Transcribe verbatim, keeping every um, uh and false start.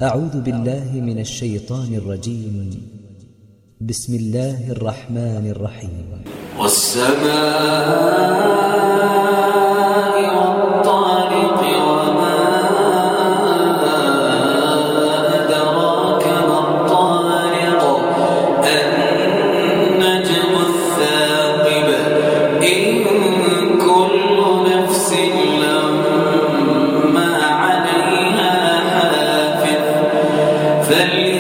أعوذ بالله من الشيطان الرجيم. بسم الله الرحمن الرحيم. والسماء والطارق وما أدراك ما الطارق النجم الثاقب إن كل نفس لما عليها حافظ